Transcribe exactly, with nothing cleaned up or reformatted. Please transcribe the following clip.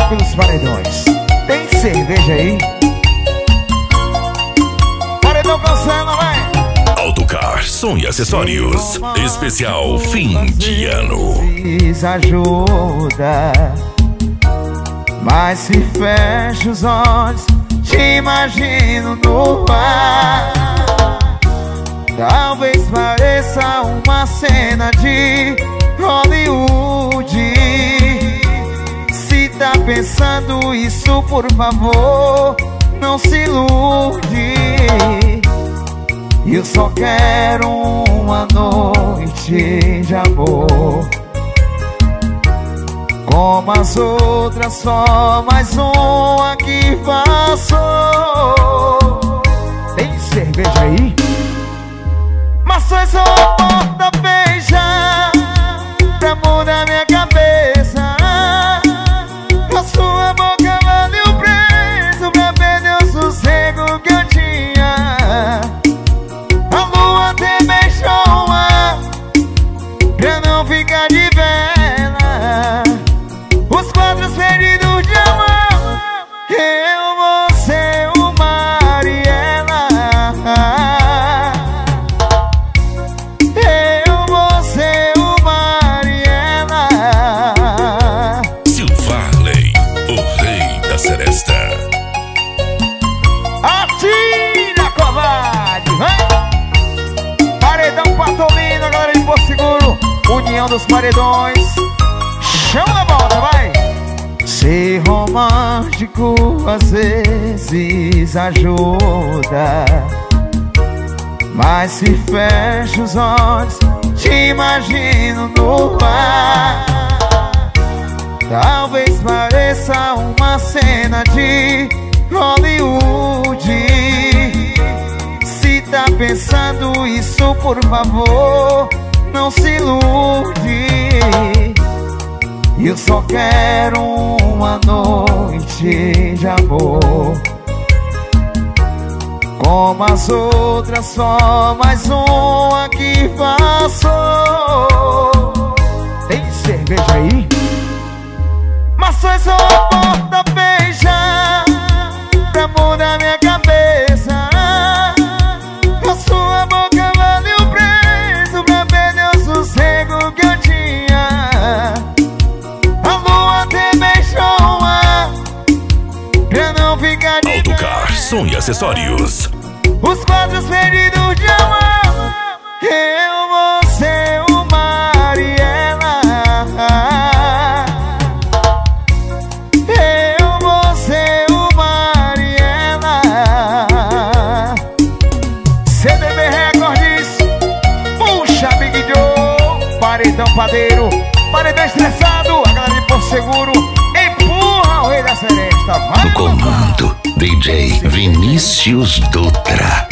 palco dos paredões. Tem cerveja aí? Paredão cancela, vai! Autocar, som e acessórios. Especial fim de ano. Ajuda, mas se fecha os olhos, te imagino no ar. Talvez pareça uma cena de Hollywood. Se tá pensando isso, por favor, não se ilude. Eu só quero uma noite de amor, como as outras, só mais uma que passou. Tem cerveja aí? Maçãs só porta beija pra mudar minha cabeça. A sua boca valeu o preço pra perder o sossego que eu tinha. A lua até beijou o ar pra não ficar de vela. Os quadros perdidos de amor, eu, você, o mar e ela. Eu, você, o mar e ela. Silvarley, o rei da seresta. Atira, covarde, vai! Paredão Patolino, galera de Porto Seguro. União dos paredões. Chama a volta, vai! Ser romântico às vezes ajuda, mas se fecha os olhos, te imagino no ar. Talvez pareça uma cena de Hollywood. Se tá pensando isso, por favor, não se ilude. Eu só quero uma noite de amor, como as outras, só mais uma que passou. Tem cerveja aí? Maçãs só porta beija pra mudar minha cabeça. A sua boca valeu o preço pra perder o sossego que eu tinha. A lua até beijou o ar pra não ficar de Autocar, som e acessórios. os quadros perdidos de amor, eu, você, o mar e ela. Eu, você, o mar e ela. C D B Records, puxa Big Joe. Paredão padeiro, paredão estressado. A galera de Porto Seguro empurra o rei da seresta. Vai, No comando, D J Vinícius Dutra.